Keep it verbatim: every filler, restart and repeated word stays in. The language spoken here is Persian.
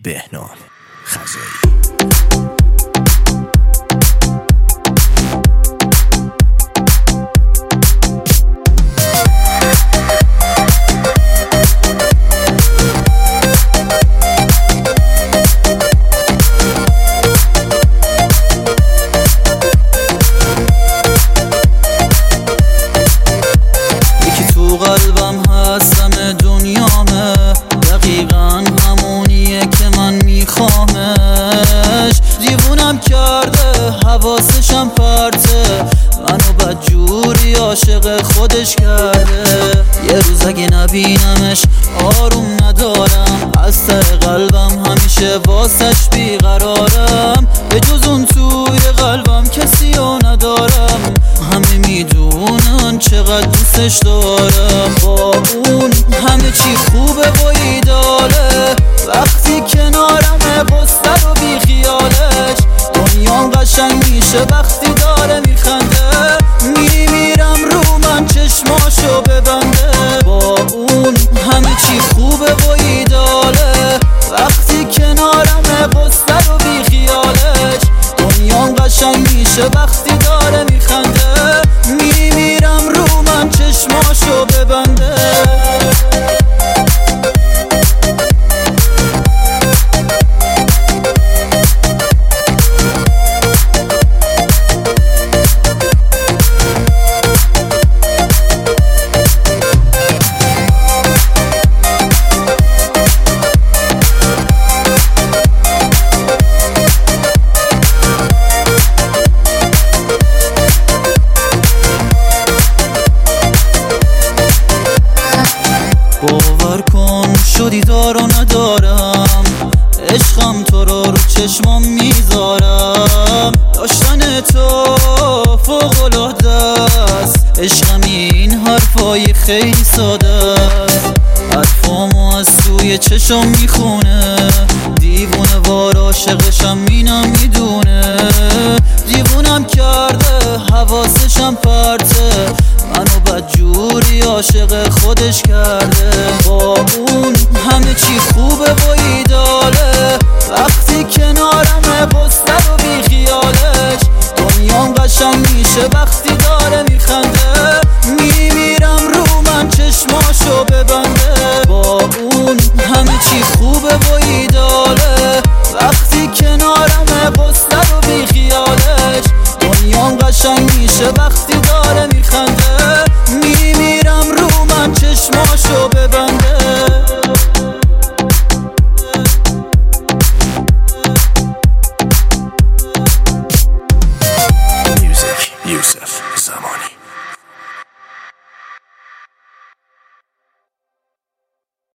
بهنام خزایی. قلبم هست همه دنیامه، دقیقا همونیه که من میخوامش. دیوونم کرده حواسشم پرته، منو بدجوری عاشق خودش کرده. یه روز اگه نبینمش آروم ندارم، از ته قلبم همیشه واسش بیقرارم. به جز اون توی قلبم کسی رو ندارم، همه میدونن چقدر دوستش دارم. با اون همه چی خوبه و ایداله، وقتی کنارمه قصه رو بی خیالش. دنیام قشنگ میشه وقتی داره میخنده، میمیرم رو من چشماشو ببنده. با اون همه چی خوبه و ایداله، وقتی کنارمه قصه رو بی خیالش. دنیام قشنگ میشه وقتی داره میخنده، میمیرم رو من چشماشو ببنده. باور کن شدی دارو ندارم، عشقم تو رو رو چشمام میذارم. داشتن تو فوق‌العاده است، عشقم این حرفای خیلی ساده است. حرفامو از توی چشم میخونه، دیوونه وار عاشقشم اینم میدونه. دیوونم کرده حواسشم پرته، منو بدجوری عاشق خودش کرده. با اون همه چی خوبه و ایداله، وقتی کنارمه قصه رو بی خیالش. دنیام قشنگ میشه وقتی داره میخنده، میمیرم رو من چشماشو ببنده. با اون همه چی خوبه و ایداله، وقتی کنارمه قصه رو بی خیالش. دنیام قشنگ میشه وقتی داره میخنده، میمیرم رو من چشماشو ببنده. Music, Yusuf.